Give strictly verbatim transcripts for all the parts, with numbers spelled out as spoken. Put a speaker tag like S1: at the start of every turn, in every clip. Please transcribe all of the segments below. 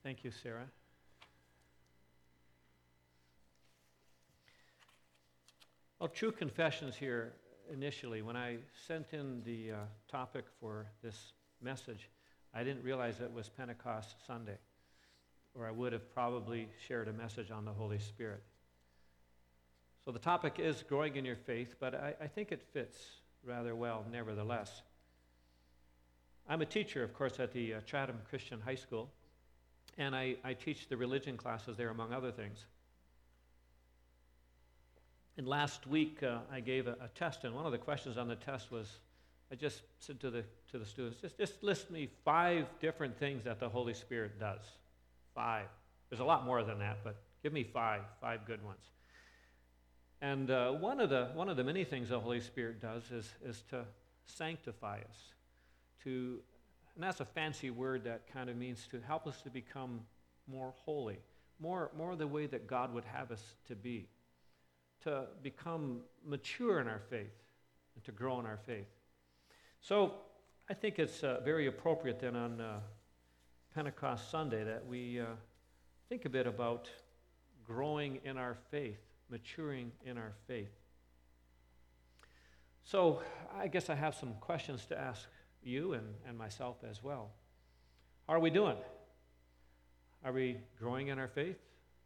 S1: Thank you, Sarah. Well, true confessions here initially. When I sent in the uh, topic for this message, I didn't realize it was Pentecost Sunday, or I would have probably shared a message on the Holy Spirit. So the topic is growing in your faith, but I, I think it fits rather well nevertheless. I'm a teacher, of course, at the uh, Chatham Christian High School, and I, I teach the religion classes there, among other things. And last week, uh, I gave a, a test, and one of the questions on the test was, I just said to the to the students, just, just list me five different things that the Holy Spirit does. Five. There's a lot more than that, but give me five, five good ones. And uh, one of the one of the many things the Holy Spirit does is is to sanctify us, to, and that's a fancy word that kind of means to help us to become more holy, more more the way that God would have us to be, to become mature in our faith and to grow in our faith. So I think it's uh, very appropriate then on uh, Pentecost Sunday that we uh, think a bit about growing in our faith, maturing in our faith. So I guess I have some questions to ask you and, and myself as well. How are we doing? Are we growing in our faith?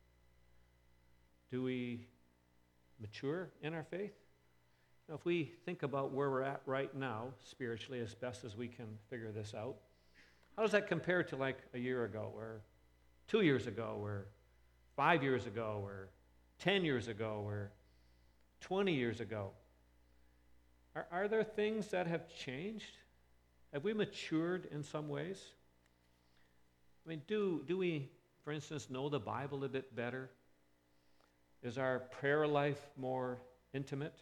S1: Do we mature in our faith? Now, if we think about where we're at right now, spiritually, as best as we can figure this out, how does that compare to like a year ago, or two years ago, or five years ago, or ten years ago, or twenty years ago? Are, are there things that have changed? Have we matured in some ways? I mean, do, do we, for instance, know the Bible a bit better? Is our prayer life more intimate?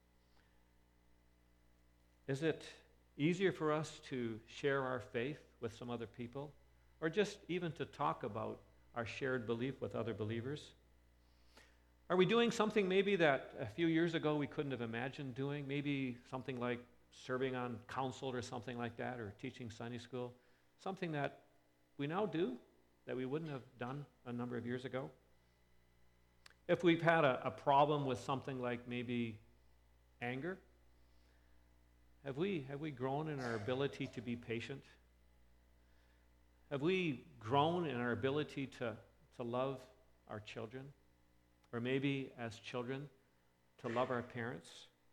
S1: Is it easier for us to share our faith with some other people, or just even to talk about our shared belief with other believers? Are we doing something maybe that a few years ago we couldn't have imagined doing? Maybe something like serving on council or something like that, or teaching Sunday school, something that we now do that we wouldn't have done a number of years ago? If we've had a, a problem with something like maybe anger, have we, have we grown in our ability to be patient? Have we grown in our ability to, to love our children? Or maybe as children, to love our parents?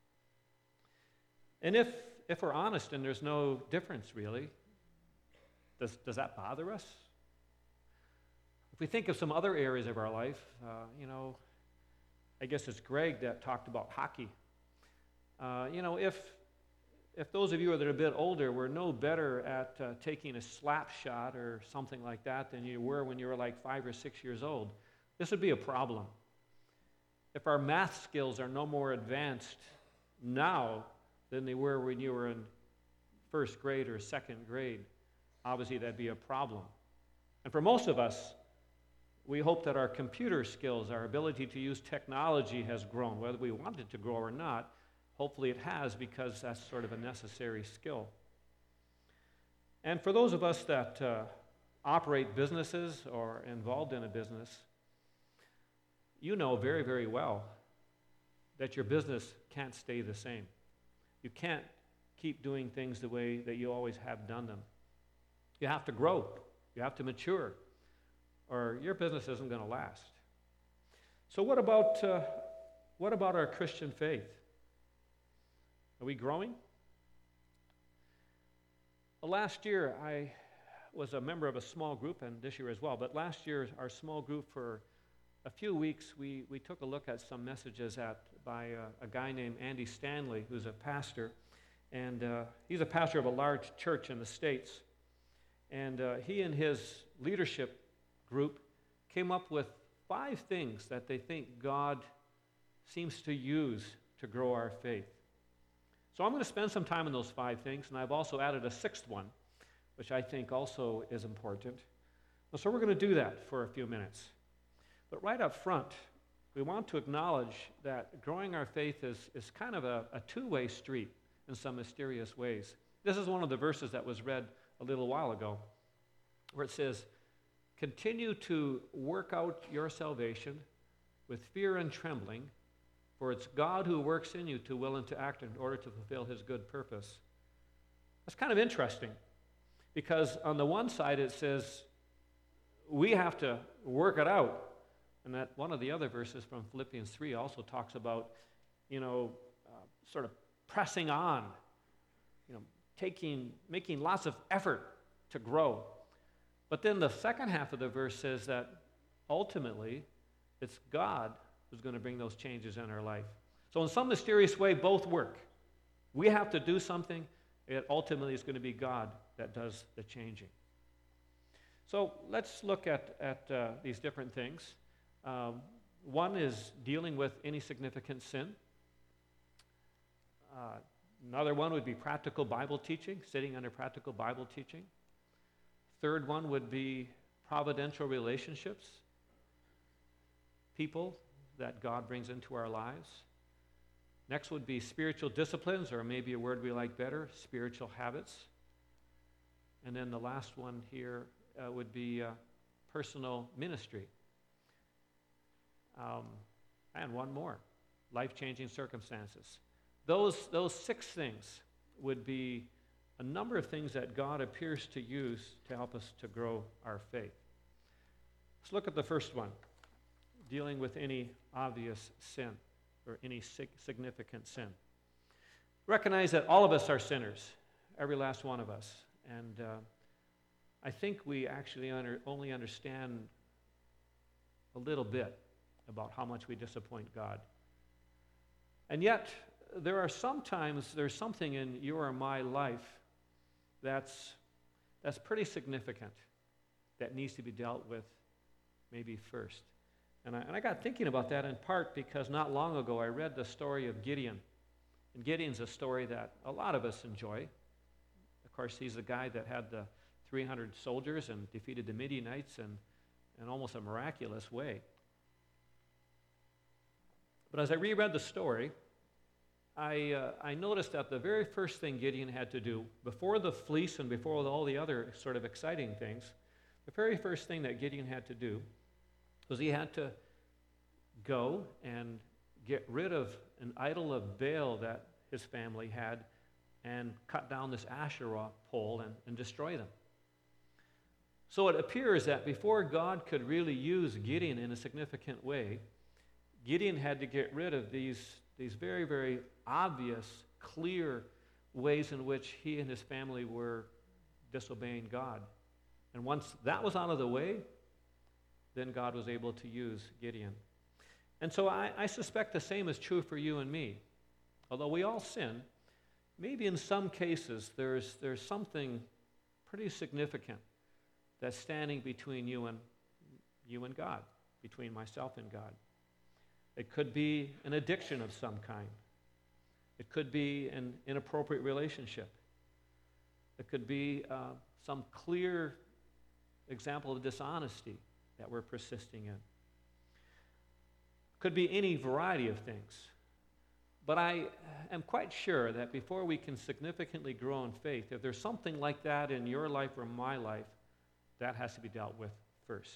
S1: And if, if we're honest and there's no difference really, does, does that bother us? If we think of some other areas of our life, uh, you know, I guess it's Greg that talked about hockey. Uh, you know, if if those of you that are a bit older were no better at uh, taking a slap shot or something like that than you were when you were like five or six years old, this would be a problem. If our math skills are no more advanced now than they were when you were in first grade or second grade, obviously that'd be a problem. And for most of us, we hope that our computer skills, our ability to use technology has grown. Whether we want it to grow or not, hopefully it has, because that's sort of a necessary skill. And for those of us that uh, operate businesses or involved in a business, you know very, very well that your business can't stay the same. You can't keep doing things the way that you always have done them. You have to grow. You have to mature, or your business isn't going to last. So what about uh, what about our Christian faith? Are we growing? Well, last year I was a member of a small group, and this year as well, but last year our small group, for a few weeks, we, we took a look at some messages at, by a, a guy named Andy Stanley, who's a pastor, and uh, he's a pastor of a large church in the States. And uh, he and his leadership group came up with five things that they think God seems to use to grow our faith. So I'm going to spend some time on those five things, and I've also added a sixth one, which I think also is important. So we're going to do that for a few minutes. But right up front, we want to acknowledge that growing our faith is, is kind of a, a two-way street in some mysterious ways. This is one of the verses that was read a little while ago, where it says, continue to work out your salvation with fear and trembling, for it's God who works in you to will and to act in order to fulfill his good purpose. That's kind of interesting, because on the one side it says we have to work it out. And that one of the other verses from Philippians three also talks about, you know, uh, sort of pressing on, you know, taking, making lots of effort to grow. But then the second half of the verse says that ultimately it's God who's going to bring those changes in our life. So in some mysterious way, both work. We have to do something. It ultimately is going to be God that does the changing. So let's look at, at uh, these different things. Um, one is dealing with any significant sin. Uh, another one would be practical Bible teaching, sitting under practical Bible teaching. Third one would be providential relationships, people that God brings into our lives. Next would be spiritual disciplines, or maybe a word we like better, spiritual habits. And then the last one here uh, would be uh, personal ministry. Um, and one more, life-changing circumstances. Those, those six things would be a number of things that God appears to use to help us to grow our faith. Let's look at the first one, dealing with any obvious sin or any sig- significant sin. Recognize that all of us are sinners, every last one of us. And uh, I think we actually under, only understand a little bit about how much we disappoint God. And yet, there are sometimes, there's something in your or my life that's, that's pretty significant that needs to be dealt with maybe first. And I, and I got thinking about that in part because not long ago I read the story of Gideon. And Gideon's a story that a lot of us enjoy. Of course, he's the guy that had the three hundred soldiers and defeated the Midianites in, in almost a miraculous way. But as I reread the story, I, uh, I noticed that the very first thing Gideon had to do, before the fleece and before all the other sort of exciting things, the very first thing that Gideon had to do was he had to go and get rid of an idol of Baal that his family had and cut down this Asherah pole and, and destroy them. So it appears that before God could really use Gideon in a significant way, Gideon had to get rid of these, these very, very obvious, clear ways in which he and his family were disobeying God. And once that was out of the way, then God was able to use Gideon. And so I, I suspect the same is true for you and me. Although we all sin, maybe in some cases there's, there's something pretty significant that's standing between you and, you and God, between myself and God. It could be an addiction of some kind. It could be an inappropriate relationship. It could be uh, some clear example of dishonesty that we're persisting in. It could be any variety of things. But I am quite sure that before we can significantly grow in faith, if there's something like that in your life or my life, that has to be dealt with first.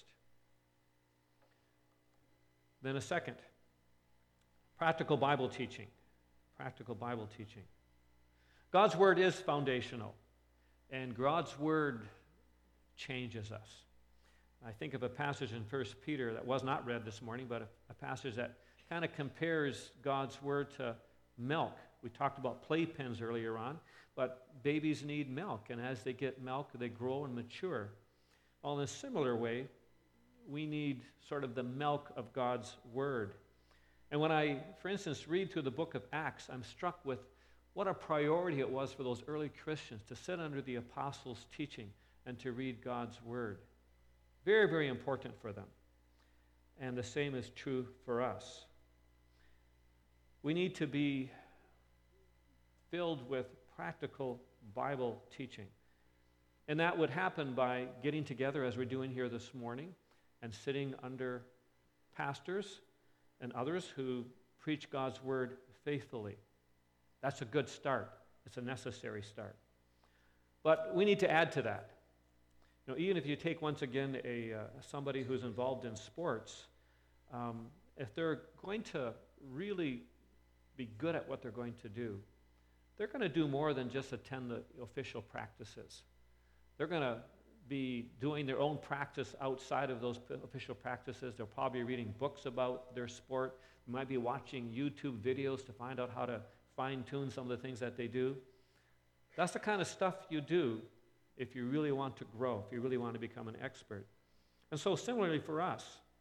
S1: Then a second, practical Bible teaching. Practical Bible teaching. God's Word is foundational, and God's Word changes us. I think of a passage in First Peter that was not read this morning, but a, a passage that kind of compares God's Word to milk. We talked about playpens earlier on, but babies need milk, and as they get milk, they grow and mature. Well, in a similar way, we need sort of the milk of God's Word. And when I, for instance, read through the book of Acts, I'm struck with what a priority it was for those early Christians to sit under the apostles' teaching and to read God's Word. Very, very important for them. And the same is true for us. We need to be filled with practical Bible teaching. And that would happen by getting together, as we're doing here this morning, and sitting under pastors and others who preach God's Word faithfully. That's a good start. It's a necessary start. But we need to add to that. You know, even if you take, once again, a uh, somebody who's involved in sports, um, if they're going to really be good at what they're going to do, they're going to do more than just attend the official practices. They're going to be doing their own practice outside of those p- official practices. They'll probably be reading books about their sport. They might be watching YouTube videos to find out how to fine-tune some of the things that they do. That's the kind of stuff you do if you really want to grow, if you really want to become an expert. And so similarly for us,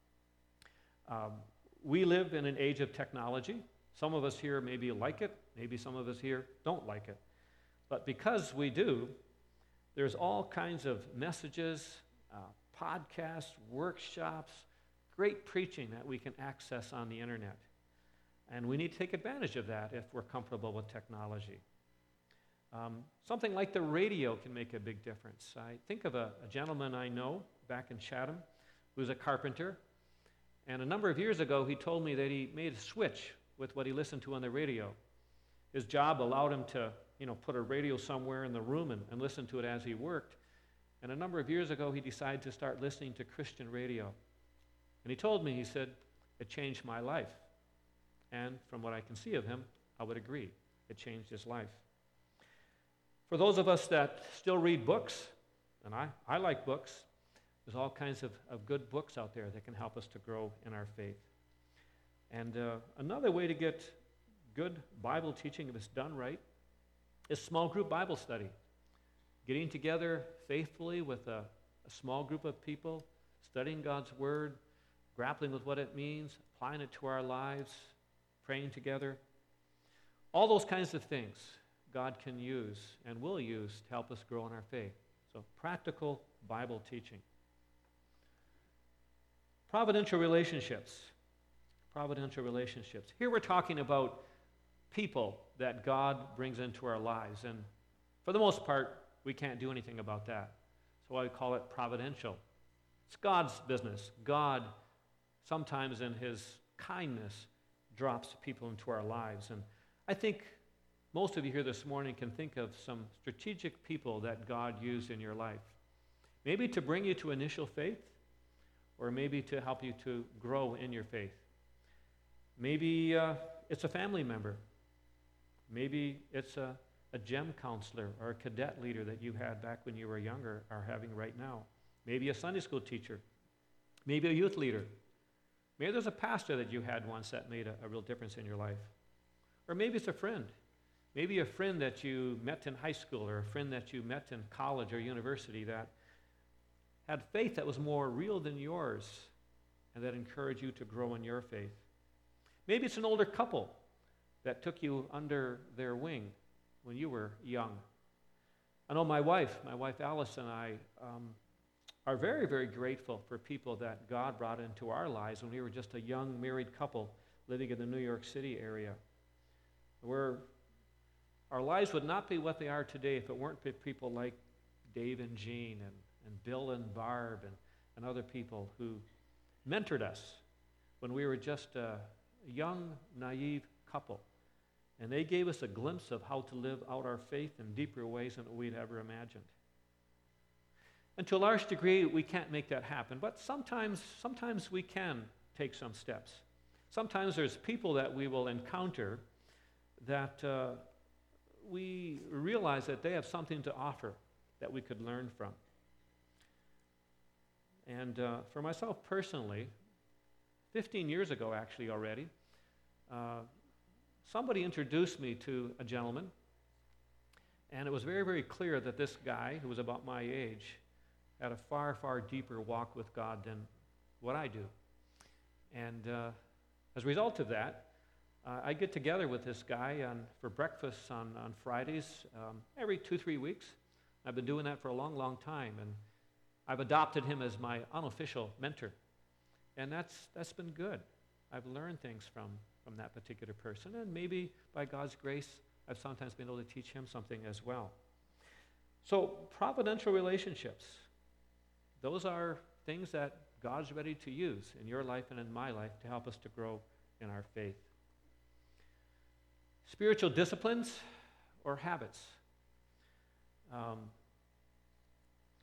S1: um, we live in an age of technology. Some of us here maybe like it, maybe some of us here don't like it. But because we do, there's all kinds of messages, uh, podcasts, workshops, great preaching that we can access on the internet. And we need to take advantage of that if we're comfortable with technology. Um, something like the radio can make a big difference. I think of a, a gentleman I know back in Chatham who's a carpenter. And a number of years ago, he told me that he made a switch with what he listened to on the radio. His job allowed him to, you know, put a radio somewhere in the room and, and listen to it as he worked. And a number of years ago, he decided to start listening to Christian radio. And he told me, he said, it changed my life. And from what I can see of him, I would agree. It changed his life. For those of us that still read books, and I, I like books, there's all kinds of, of good books out there that can help us to grow in our faith. And uh, another way to get good Bible teaching, if it's done right, is small group Bible study. Getting together faithfully with a, a small group of people, studying God's Word, grappling with what it means, applying it to our lives, praying together. All those kinds of things God can use and will use to help us grow in our faith. So practical Bible teaching. Providential relationships. Providential relationships. Here we're talking about people that God brings into our lives. And for the most part, we can't do anything about that. So I call it providential. It's God's business. God, sometimes in his kindness, drops people into our lives. And I think most of you here this morning can think of some strategic people that God used in your life. Maybe to bring you to initial faith, or maybe to help you to grow in your faith. Maybe uh, it's a family member. Maybe it's a, a gem counselor or a cadet leader that you had back when you were younger are having right now. Maybe a Sunday school teacher. Maybe a youth leader. Maybe there's a pastor that you had once that made a, a real difference in your life. Or maybe it's a friend. Maybe a friend that you met in high school or a friend that you met in college or university that had faith that was more real than yours and that encouraged you to grow in your faith. Maybe it's an older couple that took you under their wing when you were young. I know my wife, my wife Alice and I um, are very, very grateful for people that God brought into our lives when we were just a young married couple living in the New York City area. We're, our lives would not be what they are today if it weren't for people like Dave and Jean and, and Bill and Barb and, and other people who mentored us when we were just a young, naive couple. And they gave us a glimpse of how to live out our faith in deeper ways than we'd ever imagined. And to a large degree, we can't make that happen, but sometimes, sometimes we can take some steps. Sometimes there's people that we will encounter that uh, we realize that they have something to offer that we could learn from. And uh, for myself personally, fifteen years ago actually already, uh, somebody introduced me to a gentleman, and it was very, very clear that this guy, who was about my age, had a far, far deeper walk with God than what I do. And uh, as a result of that, uh, I get together with this guy on, for breakfast on, on Fridays um, every two, three weeks. I've been doing that for a long, long time, and I've adopted him as my unofficial mentor. And that's that's been good. I've learned things from, from that particular person, and maybe by God's grace, I've sometimes been able to teach him something as well. So providential relationships, those are things that God's ready to use in your life and in my life to help us to grow in our faith. Spiritual disciplines or habits. Um,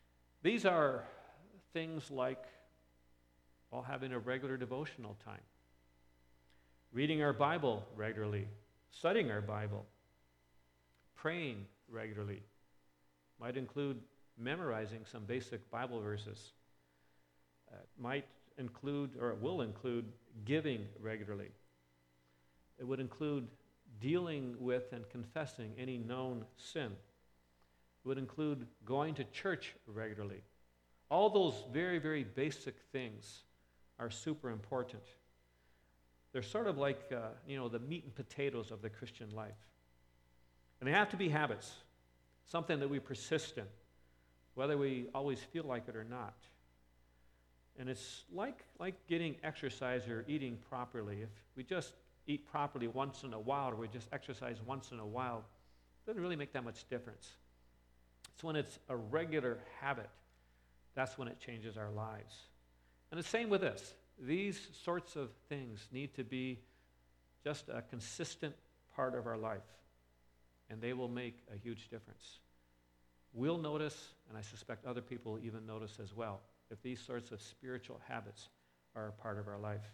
S1: These are things like, well, having a regular devotional time, reading our Bible regularly, studying our Bible, praying regularly. Might include memorizing some basic Bible verses. Uh, might include, or it will include, giving regularly. It would include dealing with and confessing any known sin. It would include going to church regularly. All those very, very basic things are super important. They're sort of like, uh, you know, the meat and potatoes of the Christian life. And they have to be habits, something that we persist in, whether we always feel like it or not. And it's like, like getting exercise or eating properly. If we just eat properly once in a while, or we just exercise once in a while, it doesn't really make that much difference. It's when it's a regular habit, that's when it changes our lives. And the same with this. These sorts of things need to be just a consistent part of our life, and they will make a huge difference. We'll notice, and I suspect other people even notice as well, if these sorts of spiritual habits are a part of our life.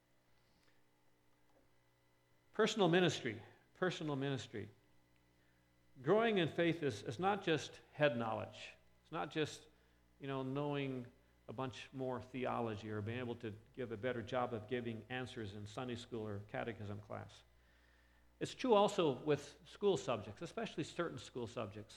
S1: Personal ministry, personal ministry. Growing in faith is, is not just head knowledge. It's not just, you know, knowing a bunch more theology or being able to give a better job of giving answers in Sunday school or catechism class. It's true also with school subjects, especially certain school subjects.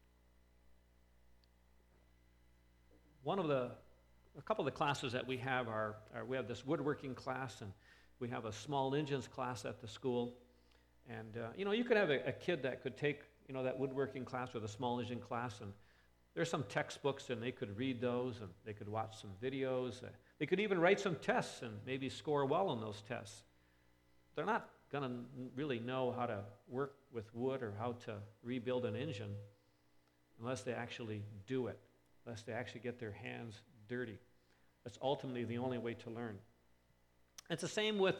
S1: One of the, a couple of the classes that we have are, are we have this woodworking class, and we have a small engines class at the school. And, uh, you know, you could have a, a kid that could take, you know, that woodworking class or the small engine class, and there's some textbooks, and they could read those, and they could watch some videos. Uh, they could even write some tests and maybe score well on those tests. They're not going to really know how to work with wood or how to rebuild an engine unless they actually do it, unless they actually get their hands dirty. That's ultimately the only way to learn. It's the same with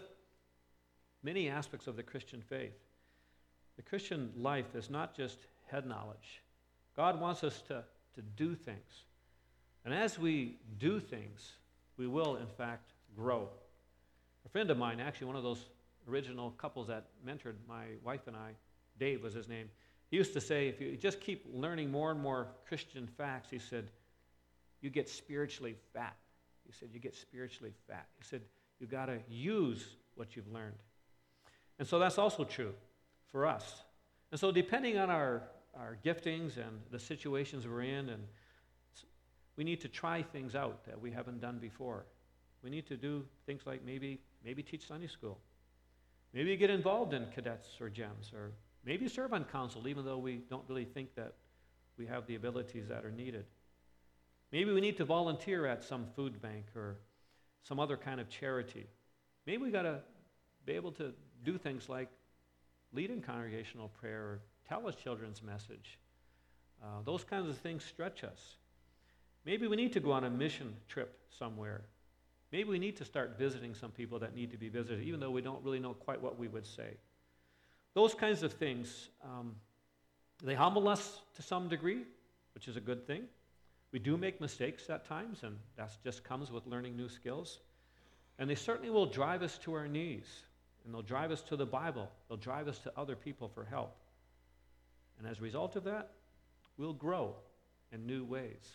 S1: many aspects of the Christian faith. The Christian life is not just head knowledge. God wants us to, to do things. And as we do things, we will, in fact, grow. A friend of mine, actually one of those original couples that mentored my wife and I, Dave was his name, he used to say, if you just keep learning more and more Christian facts, he said, you get spiritually fat. He said, you get spiritually fat. He said, you got to use what you've learned. And so that's also true for us. And so depending on our, our giftings and the situations we're in, and we need to try things out that we haven't done before. We need to do things like maybe, maybe teach Sunday school. Maybe get involved in cadets or GEMS, or maybe serve on council, even though we don't really think that we have the abilities that are needed. Maybe we need to volunteer at some food bank or some other kind of charity. Maybe we got to be able to do things like lead in congregational prayer or tell a children's message. Uh, those kinds of things stretch us. Maybe we need to go on a mission trip somewhere. Maybe we need to start visiting some people that need to be visited, even though we don't really know quite what we would say. Those kinds of things, um, they humble us to some degree, which is a good thing. We do make mistakes at times, and that just comes with learning new skills. And they certainly will drive us to our knees, and they'll drive us to the Bible. They'll drive us to other people for help. And as a result of that, we'll grow in new ways,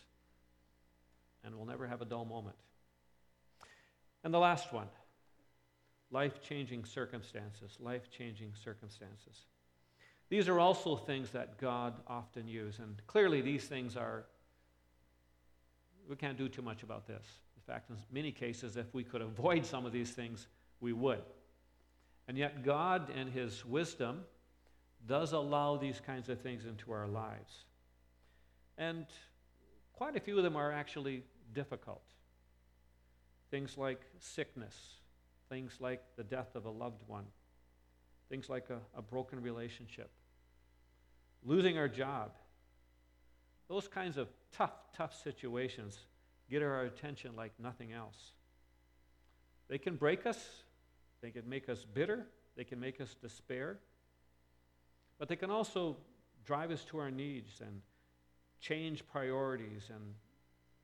S1: and we'll never have a dull moment. And the last one, life-changing circumstances, life-changing circumstances. These are also things that God often uses, and clearly these things are, we can't do too much about this. In fact, in many cases, if we could avoid some of these things, we would. And yet God, in His wisdom, does allow these kinds of things into our lives. And quite a few of them are actually difficult. Things like sickness, things like the death of a loved one, things like a, a broken relationship, losing our job. Those kinds of tough, tough situations get our attention like nothing else. They can break us, they can make us bitter, they can make us despair, but they can also drive us to our knees and change priorities and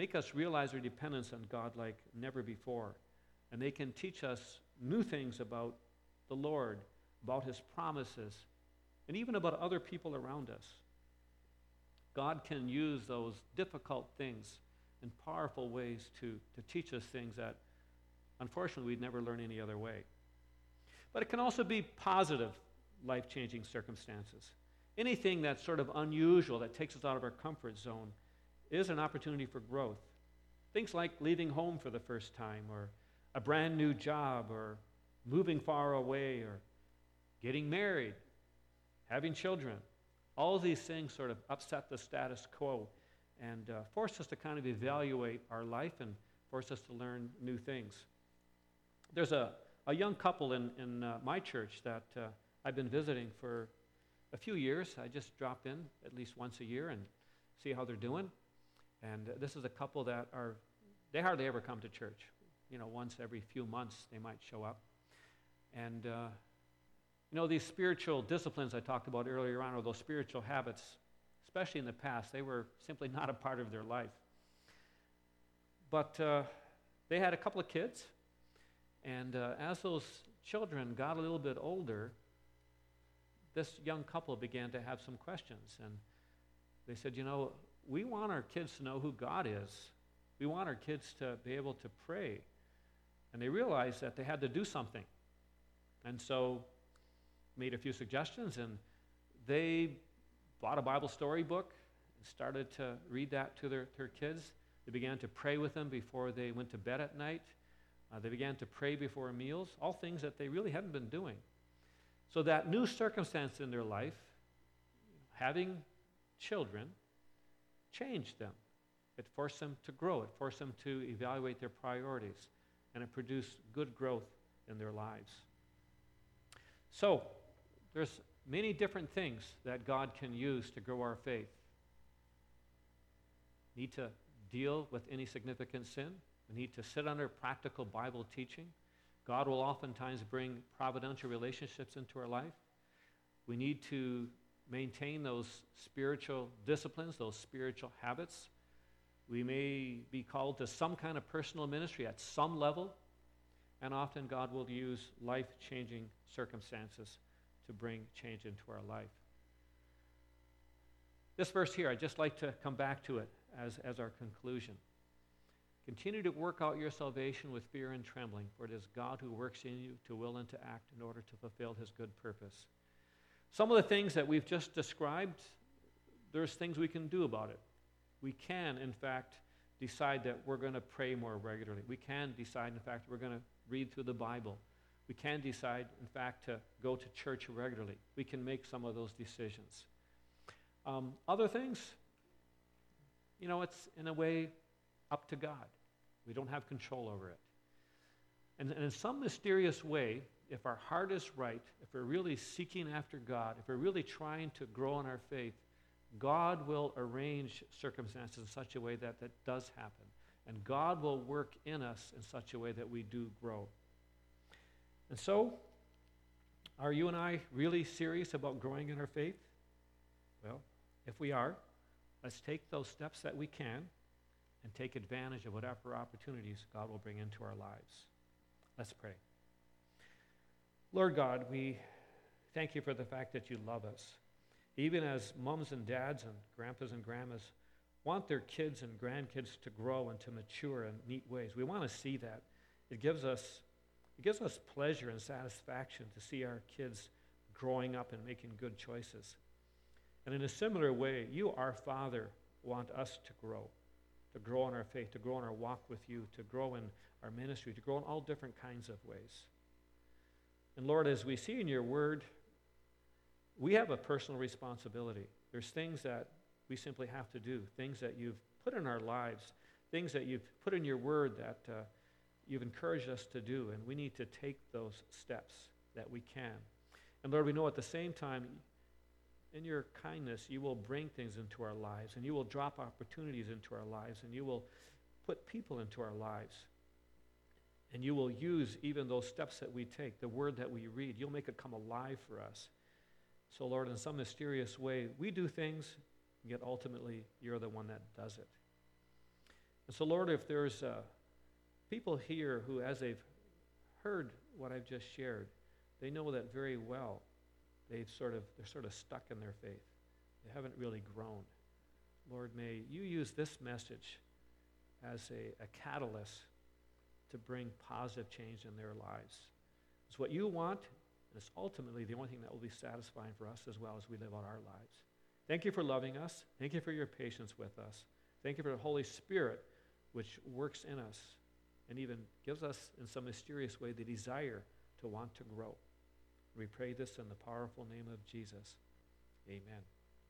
S1: make us realize our dependence on God like never before. And they can teach us new things about the Lord, about his promises, and even about other people around us. God can use those difficult things in powerful ways to, to teach us things that, unfortunately, we'd never learn any other way. But it can also be positive, life-changing circumstances. Anything that's sort of unusual, that takes us out of our comfort zone, is an opportunity for growth. Things like leaving home for the first time, or a brand new job, or moving far away, or getting married, having children. All of these things sort of upset the status quo and uh, force us to kind of evaluate our life and force us to learn new things. There's a, a young couple in, in uh, my church that uh, I've been visiting for a few years. I just drop in at least once a year and see how they're doing. And uh, this is a couple that are, they hardly ever come to church. You know, once every few months they might show up. And, uh, you know, these spiritual disciplines I talked about earlier on, or those spiritual habits, especially in the past, they were simply not a part of their life. But uh, they had a couple of kids, and uh, as those children got a little bit older, this young couple began to have some questions. And they said, you know, we want our kids to know who God is. We want our kids to be able to pray. And they realized that they had to do something. And so made a few suggestions, and they bought a Bible storybook and started to read that to their, their kids. They began to pray with them before they went to bed at night. Uh, they began to pray before meals, all things that they really hadn't been doing. So that new circumstance in their life, having children, changed them. It forced them to grow. It forced them to evaluate their priorities, and it produced good growth in their lives. So, there's many different things that God can use to grow our faith. Need to deal with any significant sin. We need to sit under practical Bible teaching. God will oftentimes bring providential relationships into our life. We need to maintain those spiritual disciplines, those spiritual habits. We may be called to some kind of personal ministry at some level, and often God will use life-changing circumstances to bring change into our life. This verse here, I'd just like to come back to it as, as our conclusion. Continue to work out your salvation with fear and trembling, for it is God who works in you to will and to act in order to fulfill his good purpose. Some of the things that we've just described, there's things we can do about it. We can, in fact, decide that we're going to pray more regularly. We can decide, in fact, we're going to read through the Bible. We can decide, in fact, to go to church regularly. We can make some of those decisions. Um, other things, you know, it's in a way up to God. We don't have control over it. And, and in some mysterious way, if our heart is right, if we're really seeking after God, if we're really trying to grow in our faith, God will arrange circumstances in such a way that that does happen. And God will work in us in such a way that we do grow. And so, are you and I really serious about growing in our faith? Well, if we are, let's take those steps that we can and take advantage of whatever opportunities God will bring into our lives. Let's pray. Lord God, we thank you for the fact that you love us. Even as moms and dads and grandpas and grandmas want their kids and grandkids to grow and to mature in neat ways, we want to see that. It gives us, it gives us pleasure and satisfaction to see our kids growing up and making good choices. And in a similar way, you, our Father, want us to grow, to grow in our faith, to grow in our walk with you, to grow in our ministry, to grow in all different kinds of ways. And Lord, as we see in your word, we have a personal responsibility. There's things that we simply have to do, things that you've put in our lives, things that you've put in your word that uh, you've encouraged us to do, and we need to take those steps that we can. And Lord, we know at the same time, in your kindness, you will bring things into our lives, and you will drop opportunities into our lives, and you will put people into our lives. And you will use even those steps that we take, the word that we read. You'll make it come alive for us. So, Lord, in some mysterious way, we do things, yet ultimately you're the one that does it. So, Lord, if there's uh, people here who, as they've heard what I've just shared, they know that very well. They've sort of, they're sort of stuck in their faith. They haven't really grown. Lord, may you use this message as a, a catalyst to bring positive change in their lives. It's what you want, and it's ultimately the only thing that will be satisfying for us as well as we live out our lives. Thank you for loving us. Thank you for your patience with us. Thank you for the Holy Spirit, which works in us and even gives us, in some mysterious way, the desire to want to grow. We pray this in the powerful name of Jesus. Amen.